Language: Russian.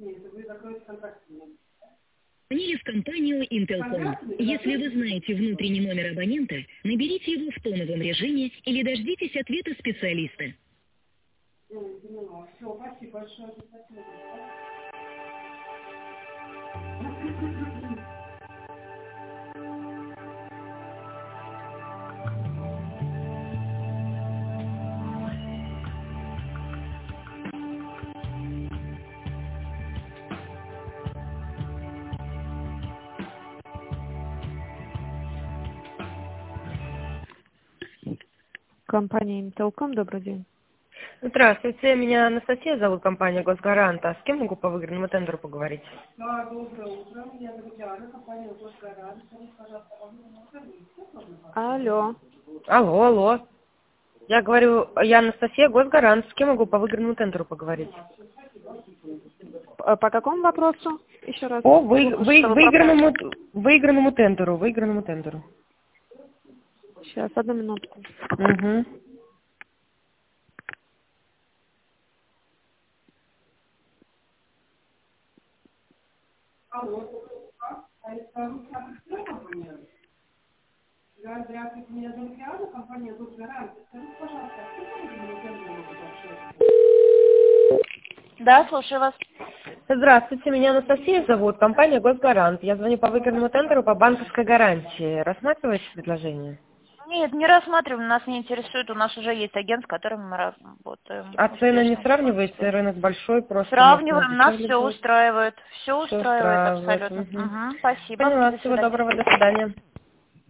Звонили в компанию Intelcom. Если вы знаете внутренний номер абонента, наберите его в тоновом режиме или дождитесь ответа специалиста. Все, спасибо большое. Компания Intelcom, добрый день. Здравствуйте, меня Анастасия зовут, компания Госгарант. А с кем могу по выигранному тендеру поговорить? Да, доброе утро. Меня зовут Диана, компания Госгарант. Скажите, пожалуйста, Алло. Алло. Я говорю, я Анастасия, Госгарант. С кем могу по выигранному тендеру поговорить? По какому вопросу? Еще раз. По выигранному тендеру. Сейчас, одну минутку. Угу. Алло. Здравствуйте, меня зовут Диана, компания Госгарант. Скажите, пожалуйста, Да, слушаю вас. Здравствуйте, меня Анастасия зовут, компания Госгарант. Я звоню по выигранному тендеру по банковской гарантии. Рассматриваете предложение? Нет, не рассматриваем, нас не интересует. У нас уже есть агент, с которым мы работаем. А цены не сравниваете? Рынок большой, просто... Сравниваем, нас все устраивает. Все Всё устраивает устраивает. абсолютно. Угу. Спасибо. Поняла, До всего свидания. доброго, до свидания.